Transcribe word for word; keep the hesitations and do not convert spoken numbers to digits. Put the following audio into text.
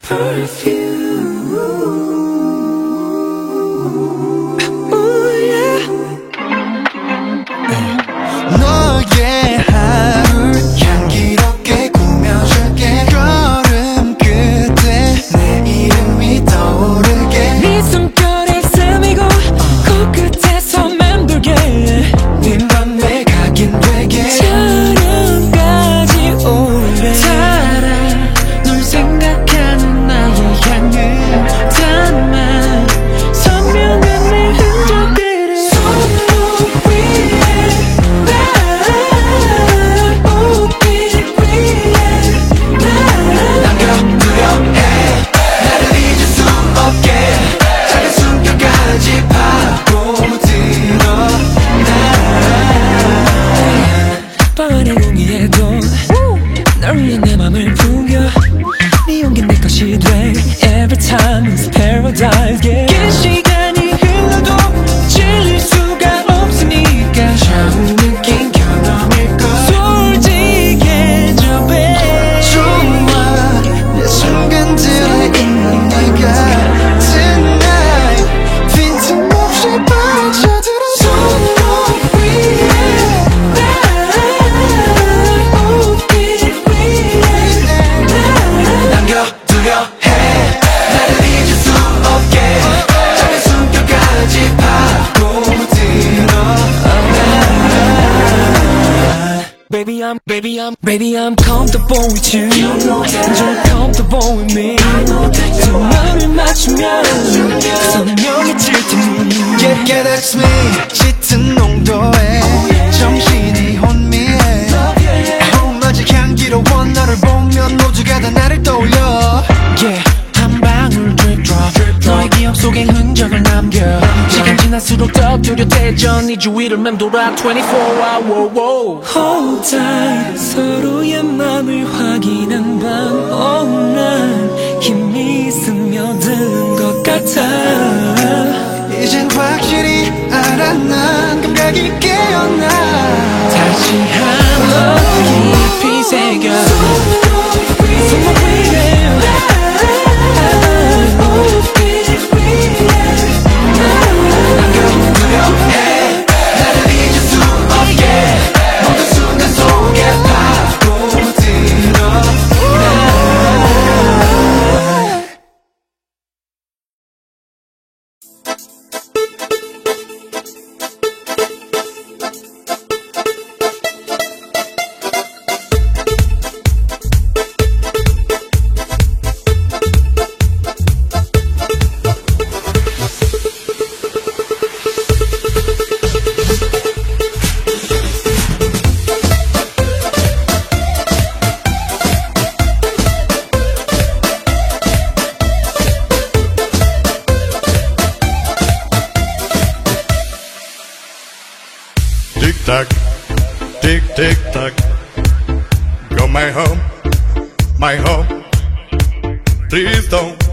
너의 하루 향기롭게 꾸며줄게. 걸음 끝에 내 이름이 떠오르게. 네 숨결에 스미고 코끝에서 맴돌게. 네 맘에 각인 되게. 저녁까지 오래 달아 널 생각하는 나의 향을 담아 선명한 내 흔적들을 손목 위에 남겨두려 해. 나를 잊을 수 없게. 작은 숨결까지 파고들어 방 안의 공기에도 널 위해 내 맘을 풍겨. 네 용기 내 것이 돼. Every time it's paradise. yeah. 긴 시간이 흘러도 질릴 수가 없으니까 처음 느낀 경험일걸. 솔직해져 babe. 좋아 내 순간들에 있는 내가 Tonight 빈틈없이 빠져들어 손목 위에 남겨두려 해. 나를 잊을 수 없게. 작은 숨결까지 파고들어 Baby I'm, baby I'm, baby I'm comfortable with you. 좀 comfortable with me. 두 마음을 맞추면 선명해질 테니. Yeah, yeah, that's me. 짙은 농도에 정신이 혼미해. 아우마지 향기로워. 너를 보면 모두가 다 나를 떠올려. Yeah, 한 방울 drip drop. 너의 기억 속에 흔적을 남겨. 시간 지날수록 더 뚜렷해져. 네 주위를 맴돌아 twenty-four hour. Hold tight. 서로의 맘을 확인한 밤. Oh, 난 힘이 스며든 것 같아. 이젠 확실히 알아. 난 감각이 깨어나. 다시 한번 깊이 새겨. 손목 위에 남겨두려 해. 나를 잊을 수 없게. 모든 순간 속에 파고들어 Tick tock, tick tick tock. Go my home, my home. Please don't